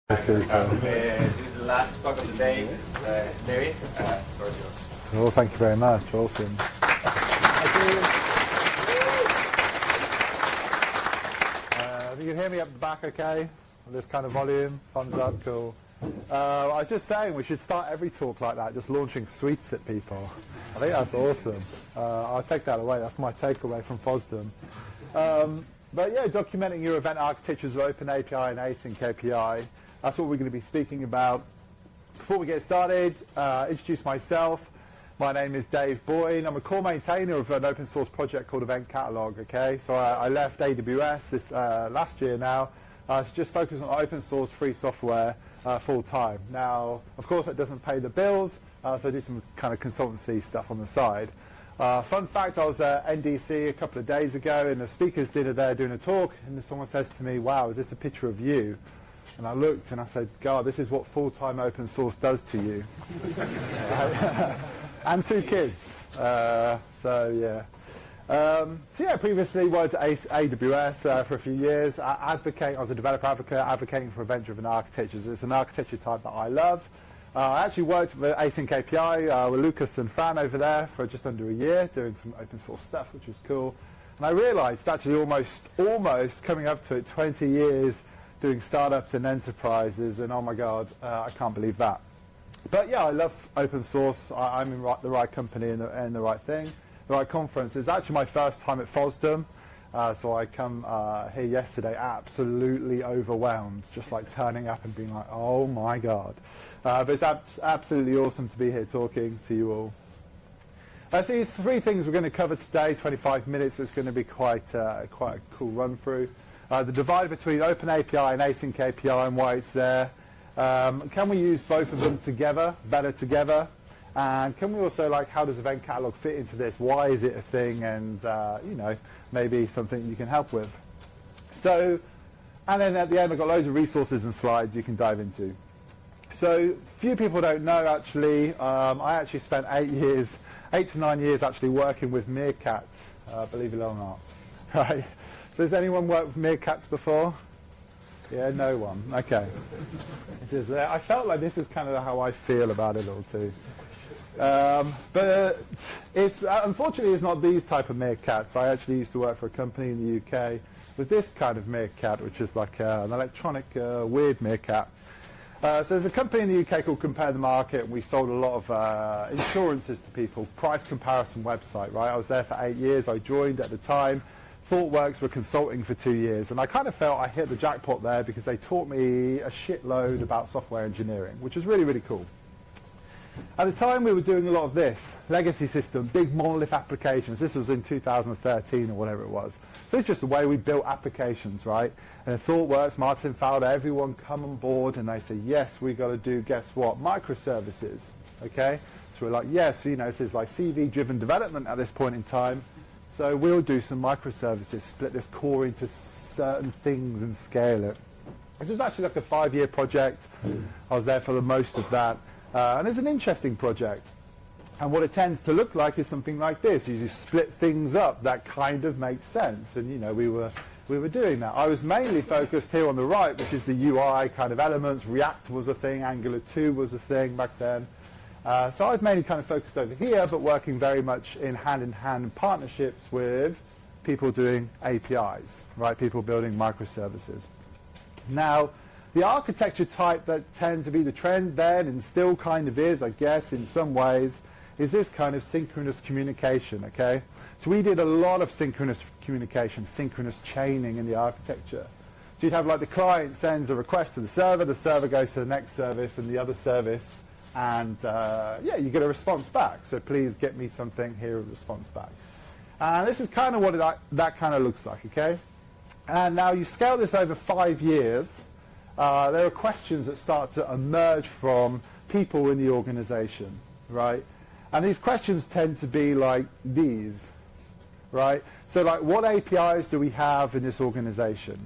This is the last talk of the day. David, floor is yours. Well, thank you very much. Awesome. You can hear me up the back okay? This kind of volume? Thumbs up, cool. I was just saying we should start every talk like that, just launching sweets at people. I think that's awesome. I'll take that away. That's my takeaway from FOSDEM. But yeah, documenting your event architectures of OpenAPI and async API. That's what we're going to be speaking about. Before we get started, introduce myself. My name is Dave Boyne. I'm a core maintainer of an open source project called Event Catalog. Okay, so I left AWS this last year now to just focus on open source free software full time. Now, of course, that doesn't pay the bills, so I do some kind of consultancy stuff on the side. Fun fact, I was at NDC a couple of days ago in the speakers dinner there doing a talk, and someone says to me, "Wow, is this a picture of you?" And I looked and I said, "God, this is what full-time open source does to you." And 2 kids. So yeah, previously worked at AWS for a few years. I was a developer advocate advocating for event-driven architectures. It's an architecture type that I love. I actually worked with Async API with Lucas and Fran over there for just under a year, doing some open source stuff, which was cool. And I realized it's actually almost coming up to it, 20 years doing startups and enterprises, and oh my God, I can't believe that. But yeah, I love open source. I'm in the right company and the right thing, the right conference. It's actually my first time at FOSDEM, so I come here yesterday absolutely overwhelmed, just like turning up and being like, oh my God. But it's absolutely awesome to be here talking to you all. I see 3 things we're going to cover today, 25 minutes. It's going to be quite a cool run through. The divide between OpenAPI and Async API and why it's there. Can we use both of them together, better together? And can we also, how does Event Catalog fit into this? Why is it a thing? And, maybe something you can help with. So, and then at the end, I've got loads of resources and slides you can dive into. So, few people don't know, actually, I actually spent 8 to 9 years actually working with meerkats, believe it or not. Right? So has anyone worked with meerkats before? Yeah, no one. Okay. I felt like this is kind of how I feel about it all too. But unfortunately it's not these type of meerkats. I actually used to work for a company in the UK with this kind of meerkat, which is like an electronic weird meerkat. So there's a company in the UK called Compare the Market, and we sold a lot of insurances to people, price comparison website, right? I was there for 8 years. I joined at the time. ThoughtWorks were consulting for 2 years, and I kind of felt I hit the jackpot there because they taught me a shitload about software engineering, which was really, really cool. At the time, we were doing a lot of this, legacy system, big monolith applications. This was in 2013 or whatever it was. So it's just the way we built applications, right? And ThoughtWorks, Martin Fowler, everyone come on board, and they say, yes, we got to do, guess what, microservices, okay? So we're like, yes, this is like CV-driven development at this point in time. So we'll do some microservices, split this core into certain things and scale it. This was actually like a 5-year project. I was there for the most of that. And it's an interesting project. And what it tends to look like is something like this. You just split things up that kind of makes sense. And, we were doing that. I was mainly focused here on the right, which is the UI kind of elements. React was a thing. Angular 2 was a thing back then. So I was mainly kind of focused over here, but working very much in hand-in-hand partnerships with people doing APIs, right? People building microservices. Now, the architecture type that tends to be the trend then, and still kind of is, I guess, in some ways, is this kind of synchronous communication, okay? So we did a lot of synchronous communication, synchronous chaining in the architecture. So you'd have the client sends a request to the server goes to the next service and the other service, and you get a response back. So please get me something, here a response back. And this is kind of what that kind of looks like, okay? And now you scale this over 5 years. There are questions that start to emerge from people in the organization, right? And these questions tend to be like these, right? So what APIs do we have in this organization?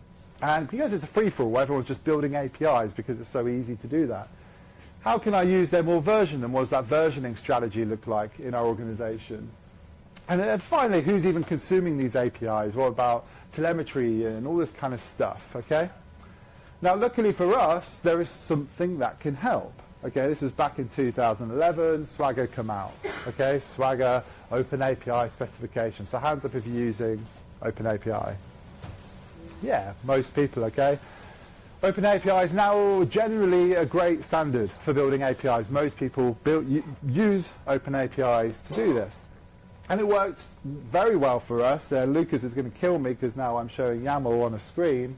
And because it's a free-for-all, everyone's just building APIs because it's so easy to do that. How can I use them or version them? What does that versioning strategy look like in our organization? And then finally, who's even consuming these APIs? What about telemetry and all this kind of stuff, okay? Now, luckily for us, there is something that can help. Okay, this was back in 2011, Swagger come out. Okay, Swagger Open API specification. So hands up if you're using Open API. Yeah, most people, okay. Open API is now generally a great standard for building APIs. Most people use Open APIs to do this. And it worked very well for us. Lucas is going to kill me because now I'm showing YAML on a screen.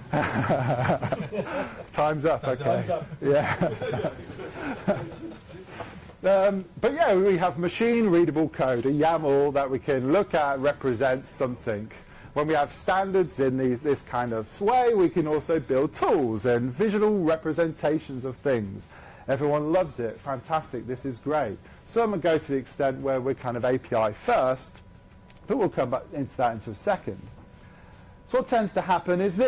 Time's up, okay. Time's up. Yeah. But yeah, we have machine readable code, a YAML that we can look at, represents something. When we have standards in this kind of way, we can also build tools and visual representations of things. Everyone loves it. Fantastic. This is great. Some go to the extent where we're kind of API first, but we'll come back into that into a second. So what tends to happen is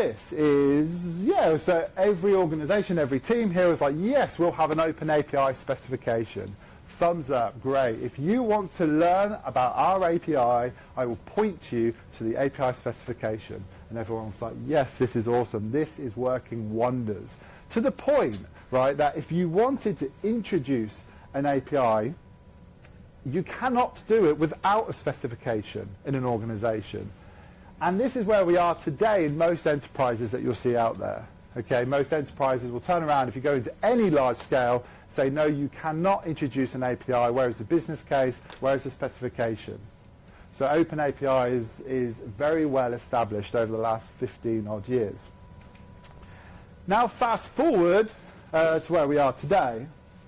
so every organization, every team here is like, yes, we'll have an open API specification. Thumbs up, great. If you want to learn about our API, I will point you to the API specification. And everyone's like, yes, this is awesome. This is working wonders. To the point, right, that if you wanted to introduce an API, you cannot do it without a specification in an organization. And this is where we are today in most enterprises that you'll see out there. Okay, most enterprises will turn around, if you go into any large scale, say, no, you cannot introduce an API, where is the business case, where is the specification? So Open API is very well established over the last 15 odd years. Now fast forward to where we are today,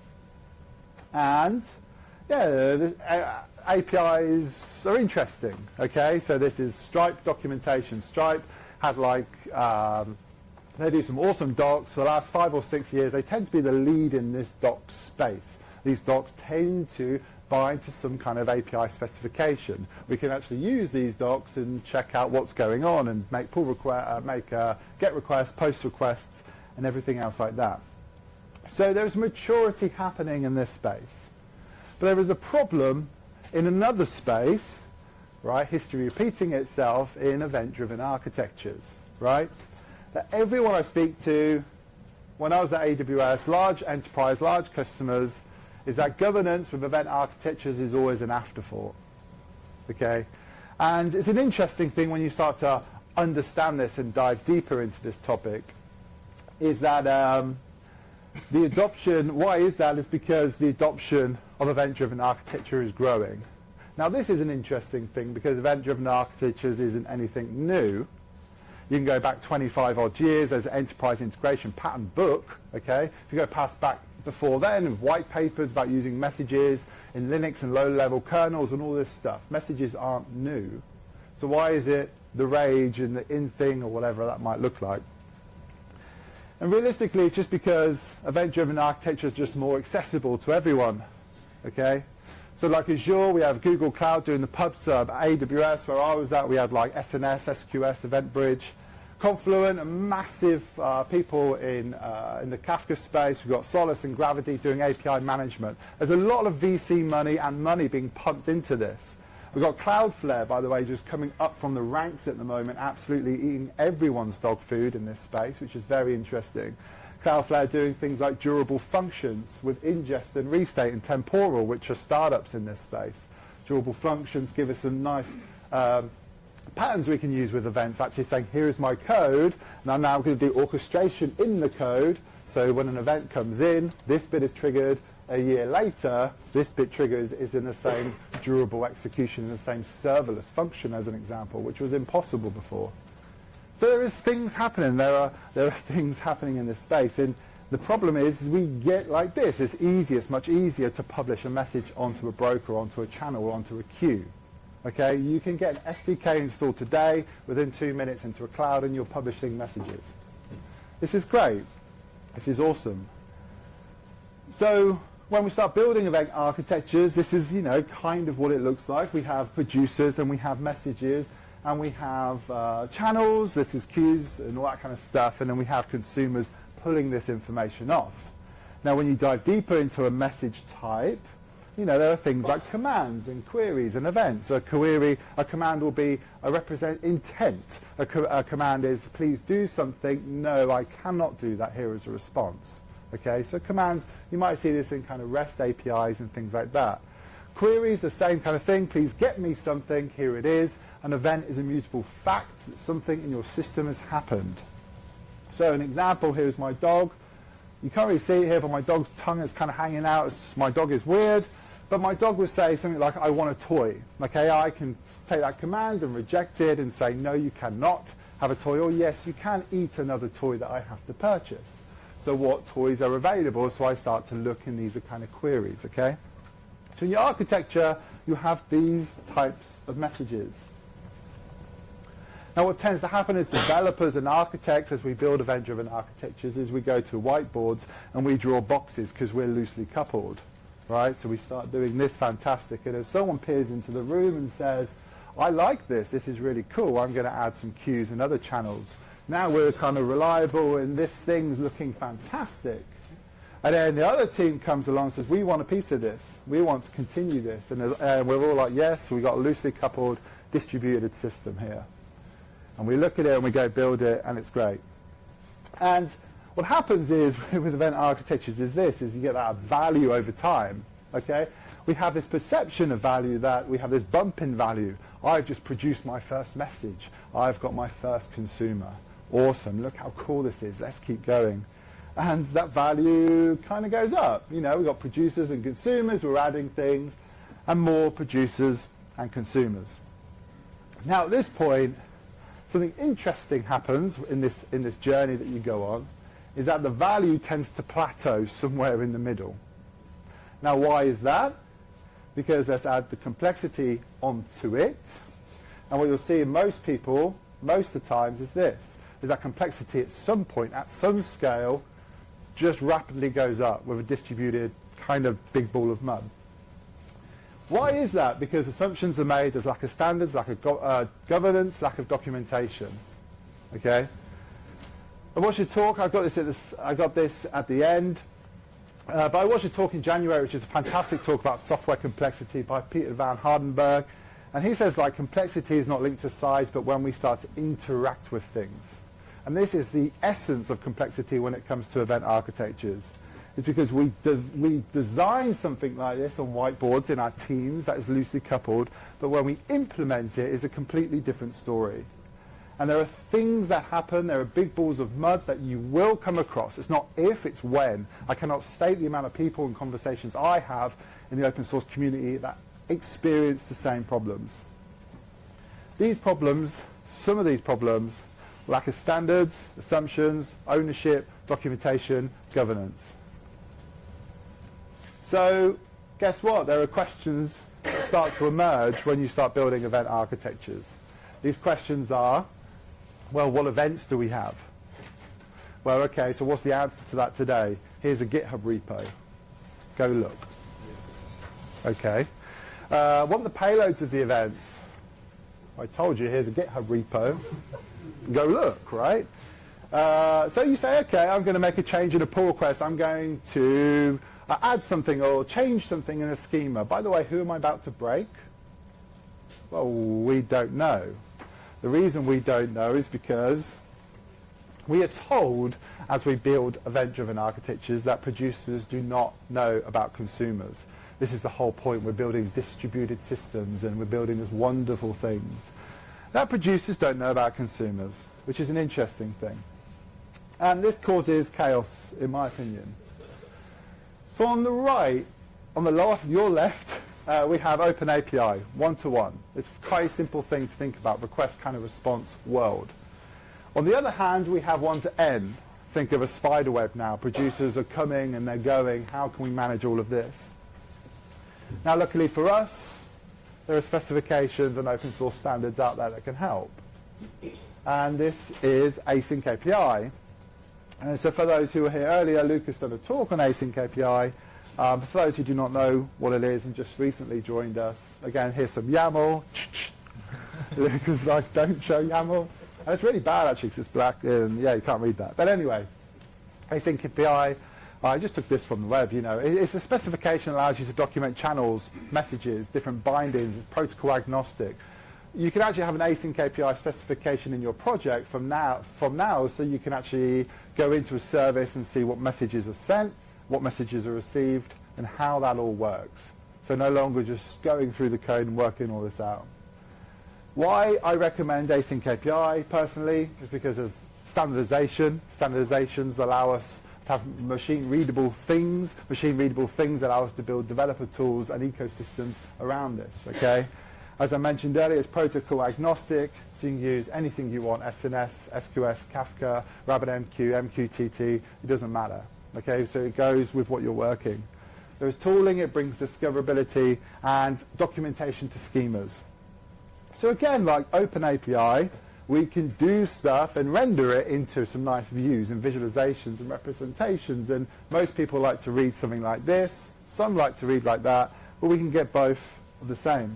and yeah, APIs are interesting, okay? So this is Stripe documentation. Stripe has they do some awesome docs. For the last 5 or 6 years, they tend to be the lead in this doc space. These docs tend to bind to some kind of API specification. We can actually use these docs and check out what's going on and make get requests, post requests, and everything else like that. So there's maturity happening in this space. But there is a problem in another space, right? History repeating itself in event-driven architectures, right? That everyone I speak to, when I was at AWS, large enterprise, large customers, is that governance with event architectures is always an afterthought, okay? And it's an interesting thing when you start to understand this and dive deeper into this topic, is that the adoption, why is that? Is because the adoption of event-driven architecture is growing. Now this is an interesting thing because event-driven architectures isn't anything new. You can go back 25 odd years, there's an enterprise integration pattern book, okay? If you go past back before then, white papers about using messages in Linux and low-level kernels and all this stuff. Messages aren't new. So why is it the rage and the in thing or whatever that might look like? And realistically, it's just because event-driven architecture is just more accessible to everyone, okay? So like Azure, we have Google Cloud doing the pub sub. AWS, where I was at, we had like SNS, SQS, EventBridge. Confluent, massive people in the Kafka space. We've got Solus and Gravity doing API management. There's a lot of VC money and money being pumped into this. We've got Cloudflare, by the way, just coming up from the ranks at the moment, absolutely eating everyone's dog food in this space, which is very interesting. Cloudflare doing things like durable functions with ingest and restate and temporal, which are startups in this space. Durable functions give us some nice patterns we can use with events, actually saying, here is my code, and I'm now going to do orchestration in the code, so when an event comes in, this bit is triggered, a year later, this bit triggers is in the same durable execution, in the same serverless function as an example, which was impossible before. So there is things happening, there are things happening in this space, and the problem is we get like this. It's easier, it's much easier to publish a message onto a broker, onto a channel, or onto a queue. Okay, you can get an SDK installed today, within 2 minutes into a cloud, and you're publishing messages. This is great. This is awesome. So when we start building event architectures, this is, kind of what it looks like. We have producers and we have messages and we have channels, this is queues and all that kind of stuff, and then we have consumers pulling this information off. Now when you dive deeper into a message type, there are things like commands and queries and events. A command will be a represent intent. A command is, please do something. No, I cannot do that. Here is a response. Okay, so commands, you might see this in kind of REST APIs and things like that. Queries, the same kind of thing. Please get me something. Here it is. An event is a mutable fact that something in your system has happened. So an example here is my dog. You can't really see it here, but my dog's tongue is kind of hanging out. My dog is weird. But my dog would say something like, I want a toy. Okay, I can take that command and reject it and say, no, you cannot have a toy. Or yes, you can eat another toy that I have to purchase. So what toys are available? So I start to look, and these are kind of queries, okay? So in your architecture, you have these types of messages. Now what tends to happen is developers and architects, as we build event-driven architectures, is we go to whiteboards and we draw boxes because we're loosely coupled, right? So we start doing this fantastic, and as someone peers into the room and says, I like this is really cool, I'm going to add some queues and other channels. Now we're kind of reliable and this thing's looking fantastic. And then the other team comes along and says, we want a piece of this. We want to continue this. And we're all like, yes, we've got a loosely coupled distributed system here. And we look at it and we go build it, and it's great. And what happens is with event architectures is you get that value over time. Okay? We have this perception of value, that we have this bump in value. I've just produced my first message. I've got my first consumer. Awesome. Look how cool this is. Let's keep going. And that value kind of goes up. We've got producers and consumers, we're adding things, and more producers and consumers. Now at this point, something interesting happens in this journey that you go on, is that the value tends to plateau somewhere in the middle. Now why is that? Because let's add the complexity onto it. And what you'll see in most people, most of the times, is that complexity at some point, at some scale, just rapidly goes up with a distributed kind of big ball of mud. Why is that? Because assumptions are made, there's lack of standards, lack of governance, lack of documentation. Okay? I watched your talk, I got this at the end, but I watched a talk in January, which is a fantastic talk about software complexity by Peter Van Hardenberg, and he says complexity is not linked to size, but when we start to interact with things. And this is the essence of complexity when it comes to event architectures. It's because we design something like this on whiteboards in our teams that is loosely coupled, but when we implement it, it's a completely different story. And there are things that happen, there are big balls of mud that you will come across. It's not if, it's when. I cannot state the amount of people and conversations I have in the open source community that experience the same problems. These problems, some of these problems, lack of standards, assumptions, ownership, documentation, governance. So guess what? There are questions that start to emerge when you start building event architectures. These questions are, well, what events do we have? Well, okay, so what's the answer to that today? Here's a GitHub repo. Go look. Okay. What are the payloads of the events? I told you, here's a GitHub repo. Go look, right? So you say, okay, I'm going to make a change in a pull request. I'm going to add something or change something in a schema. By the way, who am I about to break? Well, we don't know. The reason we don't know is because we are told as we build event-driven architectures that producers do not know about consumers. This is the whole point. We're building distributed systems and we're building these wonderful things. That producers don't know about consumers, which is an interesting thing. And this causes chaos, in my opinion. So on the right, on your left, we have OpenAPI, one-to-one. It's quite a simple thing to think about, request kind of response world. On the other hand, we have one-to-N. Think of a spider web now. Producers are coming and they're going. How can we manage all of this? Now, luckily for us, there are specifications and open source standards out there that can help. And this is Async API. And so for those who were here earlier, Lucas did a talk on Async API. For those who do not know what it is and just recently joined us, again, here's some YAML. Lucas is like, don't show YAML. And it's really bad, actually, because it's black, and yeah, you can't read that. But anyway, Async API, I just took this from the web, you know. It's a specification that allows you to document channels, messages, different bindings, it's protocol agnostic. You can actually have an async API specification in your project from now, so you can actually go into a service and see what messages are sent, what messages are received, and how that all works. So no longer just going through the code and working all this out. Why I recommend async API personally is because there's standardization. Standardizations allow us to have machine-readable things. Machine-readable things allow us to build developer tools and ecosystems around this, okay? As I mentioned earlier, it's protocol agnostic, so you can use anything you want, SNS, SQS, Kafka, RabbitMQ, MQTT, it doesn't matter, okay? So it goes with what you're working. There's tooling, it brings discoverability and documentation to schemas. So again, like OpenAPI, we can do stuff and render it into some nice views and visualizations and representations, and most people like to read something like this, some like to read like that, but we can get both of the same.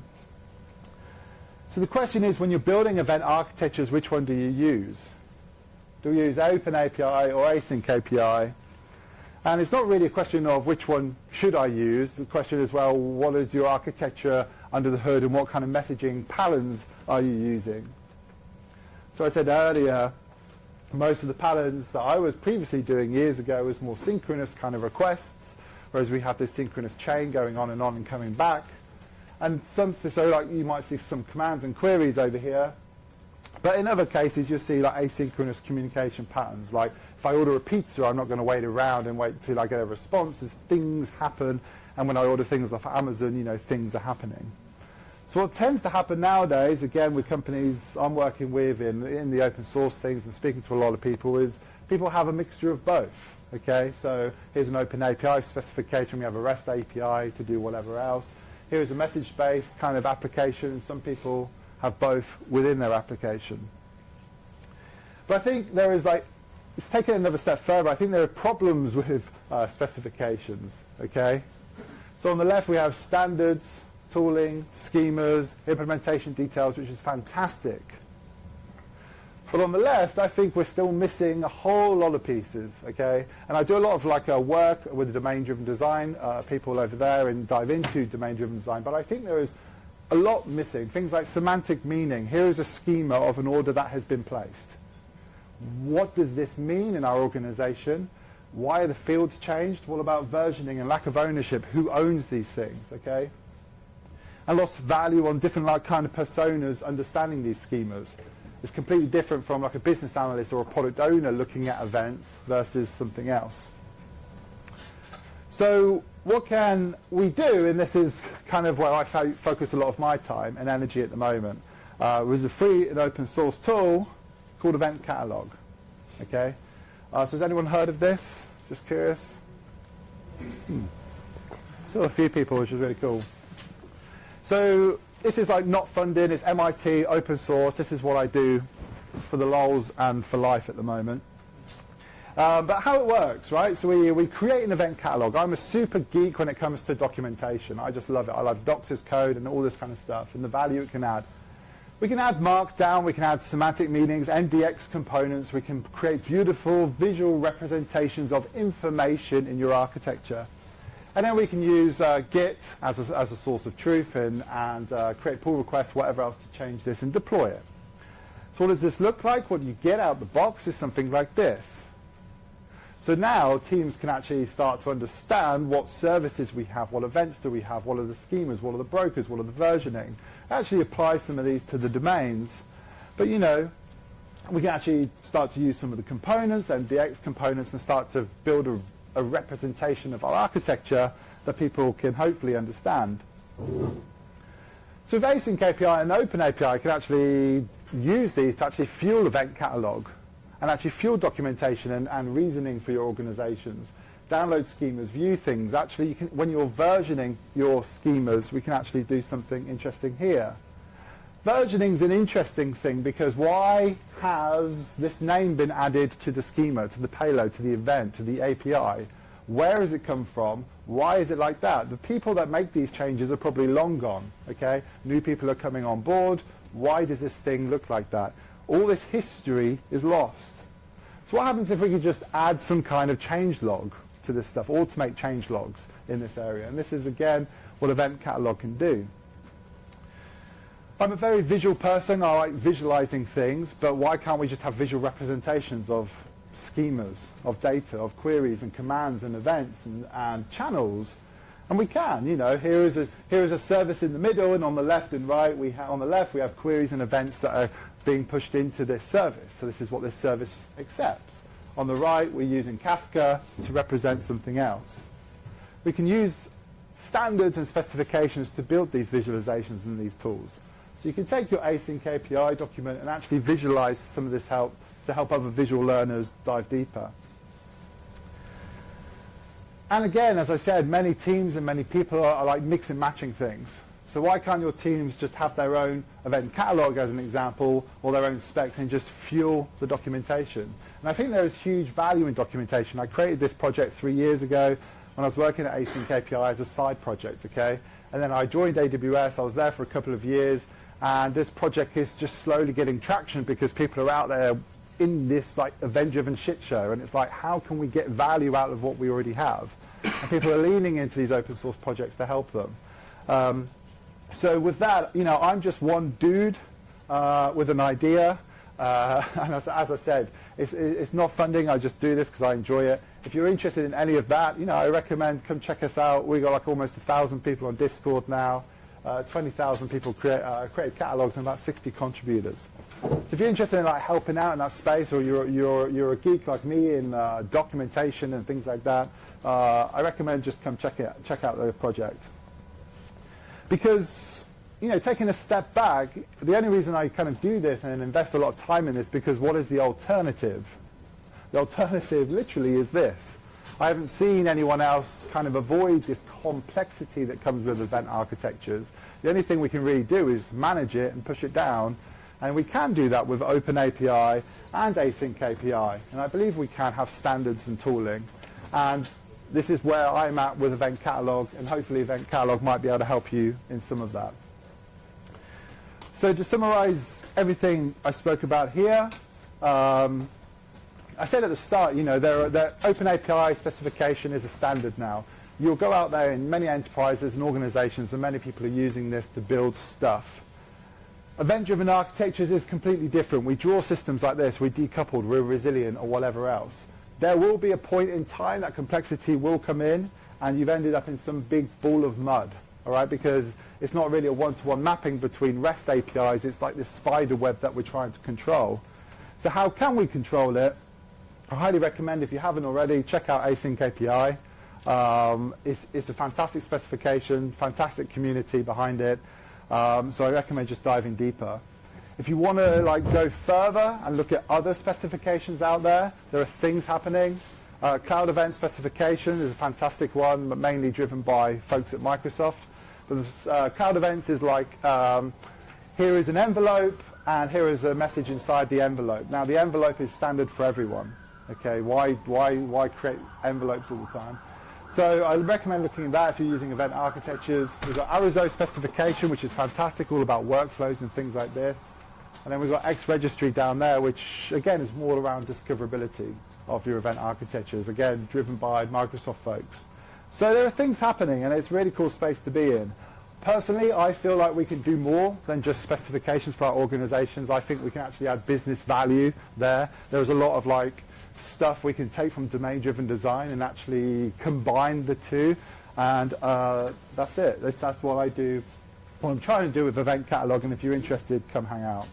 So the question is, when you're building event architectures, which one do you use? Do we use OpenAPI or async API? And it's not really a question of which one should I use. The question is, well, what is your architecture under the hood and what kind of messaging patterns are you using? So I said earlier, most of the patterns that I was previously doing years ago was more synchronous kind of requests, whereas we have this synchronous chain going on and coming back. And something, so like you might see some commands and queries over here, but in other cases you'll see like asynchronous communication patterns. Like if I order a pizza, I'm not going to wait around and wait till I get a response. As things happen, and when I order things off Amazon, you know, things are happening. So what tends to happen nowadays, again with companies I'm working with in the open source things and speaking to a lot of people, is people have a mixture of both. Okay, so here's an open API specification, we have a REST API to do whatever else. Here's a message-based kind of application. Some people have both within their application. But I think there is like, it's taken another step further. I think there are problems with specifications, okay? So on the left we have standards, tooling, schemas, implementation details, which is fantastic. But on the left, I think we're still missing a whole lot of pieces, okay? And I do a lot of like work with domain-driven design, people over there, and dive into domain-driven design, but I think there is a lot missing. Things like semantic meaning. Here is a schema of an order that has been placed. What does this mean in our organization? Why are the fields changed? What about versioning and lack of ownership? Who owns these things, okay? And lost value on different like kind of personas understanding these schemas. It's completely different from like a business analyst or a product owner looking at events versus something else. So what can we do, and this is kind of where I focus a lot of my time and energy at the moment, was a free and open source tool called Event Catalog. Okay, so has anyone heard of this? Just curious. Still a few people, which is really cool. So this is like not funded, it's MIT, open source. This is what I do for the lols and for life at the moment. But how it works, right? So we create an event catalog. I'm a super geek when it comes to documentation. I just love it. I love Doctor's code and all this kind of stuff and the value it can add. We can add markdown, we can add semantic meanings, NDX components, we can create beautiful visual representations of information in your architecture. And then we can use Git as a source of truth and create pull requests, whatever else to change this and deploy it. So what does this look like? What you get out the box is something like this. So now teams can actually start to understand what services we have, what events do we have, what are the schemas, what are the brokers, what are the versioning. Actually apply some of these to the domains. But you know, we can actually start to use some of the components, NDX components, and start to build a representation of our architecture that people can hopefully understand. So with Async API and Open API can actually use these to actually fuel event catalog and actually fuel documentation and reasoning for your organizations. Download schemas, view things. Actually, you can, when you're versioning your schemas, we can actually do something interesting here. Versioning is an interesting thing because why has this name been added to the schema, to the payload, to the event, to the API? Where has it come from? Why is it like that? The people that make these changes are probably long gone, okay? New people are coming on board. Why does this thing look like that? All this history is lost. So what happens if we could just add some kind of change log to this stuff, automate change logs in this area. And this is, again, what Event Catalog can do. I'm a very visual person. I like visualizing things, but why can't we just have visual representations of schemas, of data, of queries and commands and events and channels? And we can, you know, here is a service in the middle, and on the left and right, on the left we have queries and events that are being pushed into this service. So this is what this service accepts. On the right, we're using Kafka to represent something else. We can use standards and specifications to build these visualizations and these tools. So you can take your async API document and actually visualize some of this help to help other visual learners dive deeper. And again, as I said, many teams and many people are like mix and matching things. So why can't your teams just have their own event catalog as an example, or their own specs, and just fuel the documentation? And I think there is huge value in documentation. I created this project 3 years ago when I was working at Async API as a side project, okay? And then I joined AWS. I was there for a couple of years, and this project is just slowly getting traction because people are out there in this like event-driven shit show, and it's like, how can we get value out of what we already have? And people are leaning into these open source projects to help them. So with that, you know, I'm just one dude with an idea, and as I said, it's not funding. I just do this because I enjoy it. If you're interested in any of that, you know, I recommend come check us out. We got like almost 1,000 people on Discord now, 20,000 people created catalogs, and about 60 contributors. So if you're interested in like helping out in that space, or you're a geek like me in documentation and things like that, I recommend just come check out the project. Because, you know, taking a step back, the only reason I kind of do this and invest a lot of time in this, because what is the alternative? The alternative literally is this. I haven't seen anyone else kind of avoid this complexity that comes with event architectures. The only thing we can really do is manage it and push it down, and we can do that with OpenAPI and Async API, and I believe we can have standards and tooling. And this is where I'm at with Event Catalog, and hopefully Event Catalog might be able to help you in some of that. So to summarize everything I spoke about here, I said at the start, you know, the OpenAPI specification is a standard now. You'll go out there in many enterprises and organizations, and many people are using this to build stuff. Event-driven architectures is completely different. We draw systems like this, we're decoupled, we're resilient, or whatever else. There will be a point in time that complexity will come in, and you've ended up in some big ball of mud, all right? Because it's not really a one-to-one mapping between REST APIs. It's like this spider web that we're trying to control. So how can we control it? I highly recommend, if you haven't already, check out Async API. It's a fantastic specification, fantastic community behind it. So I recommend just diving deeper. If you want to like go further and look at other specifications out there are things happening. Cloud Event specification is a fantastic one, but mainly driven by folks at Microsoft. But Cloud Events is like, here is an envelope, and here is a message inside the envelope. Now the envelope is standard for everyone. Okay, why create envelopes all the time? So I recommend looking at that if you're using event architectures. We've got Arizo specification, which is fantastic, all about workflows and things like this. And then we've got X registry down there, which again is more around discoverability of your event architectures, again driven by Microsoft folks. So there are things happening, and it's a really cool space to be in. Personally, I feel like we can do more than just specifications for our organizations. I think we can actually add business value there. There's a lot of like stuff we can take from domain-driven design and actually combine the two, and that's it. That's what I do, what I'm trying to do with Event Catalog, and if you're interested, come hang out.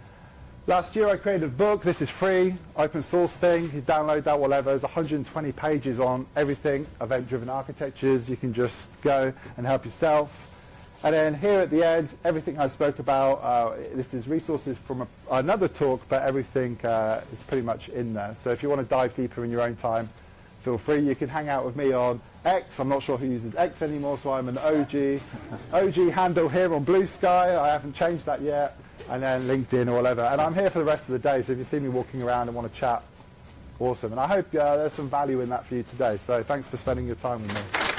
Last year I created a book. This is free, open source thing. You download that, whatever. There's 120 pages on everything, event-driven architectures. You can just go and help yourself. And then here at the end, everything I spoke about, this is resources from another talk, but everything is pretty much in there. So if you want to dive deeper in your own time, feel free. You can hang out with me on X. I'm not sure who uses X anymore, so I'm an OG handle here on Blue Sky. I haven't changed that yet. And then LinkedIn or whatever. And I'm here for the rest of the day, so if you see me walking around and want to chat, awesome. And I hope there's some value in that for you today. So thanks for spending your time with me.